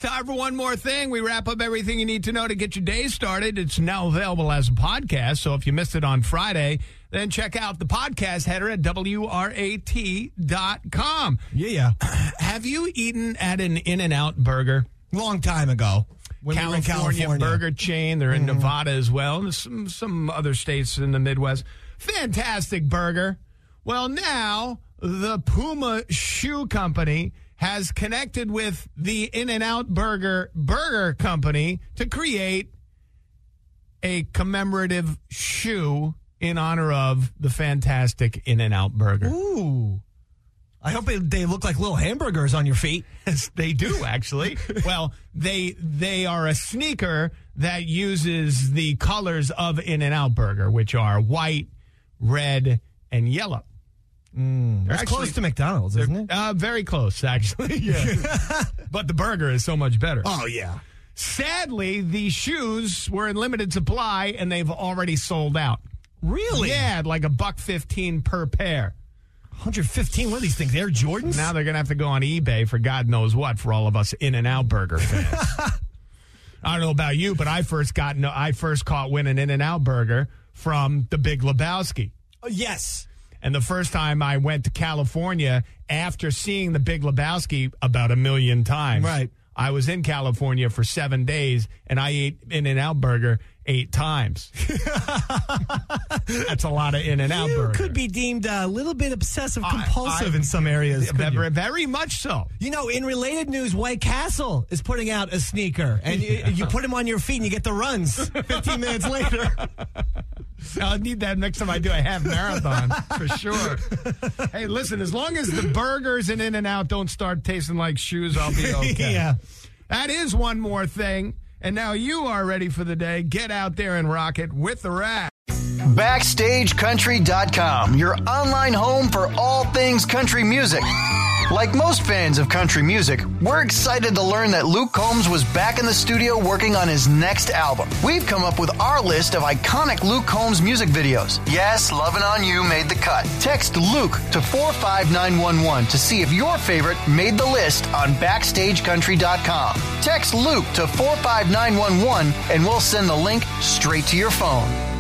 Time for one more thing. We wrap up everything you need to know to get your day started. It's now available as a podcast, so if you missed it on Friday, then check out the podcast header at WRAT.com. Yeah. Have you eaten at an In-N-Out burger? Long time ago. When we were in California burger chain. They're in Nevada as well, and some other states in the Midwest. Fantastic burger. Well, now the Puma Shoe Company has connected with the In-N-Out Burger Company to create a commemorative shoe in honor of the fantastic In-N-Out burger. Ooh. I hope they look like little hamburgers on your feet. Yes, they do, actually. Well, they are a sneaker that uses the colors of In-N-Out Burger, which are white, red, and yellow. That's close to McDonald's, isn't it? Very close, actually. Yeah. But the burger is so much better. Oh, yeah. Sadly, the shoes were in limited supply, and they've already sold out. Really? Yeah, like $1.15 per pair. 115. What are these things? Air Jordans? Now they're going to have to go on eBay for God knows what for all of us In-N-Out Burger fans. I don't know about you, but I first caught winning In-N-Out Burger from the Big Lebowski. Oh, yes. And the first time I went to California after seeing the Big Lebowski about 1 million times. Right. I was in California for 7 days, and I ate In-N-Out Burger 8 times. That's a lot of In-N-Out Burger. You could be deemed a little bit obsessive-compulsive in some areas. Very much so. You know, in related news, White Castle is putting out a sneaker, and you put them on your feet and you get the runs 15 minutes later. I'll need that next time I do a half marathon, for sure. Hey, listen, as long as the burgers and In-N-Out don't start tasting like shoes, I'll be okay. Yeah. That is one more thing. And now you are ready for the day. Get out there and rock it with the Rat. BackstageCountry.com, your online home for all things country music. Like most fans of country music, we're excited to learn that Luke Combs was back in the studio working on his next album. We've come up with our list of iconic Luke Combs music videos. Yes, Lovin' On You made the cut. Text Luke to 45911 to see if your favorite made the list on BackstageCountry.com. Text Luke to 45911 and we'll send the link straight to your phone.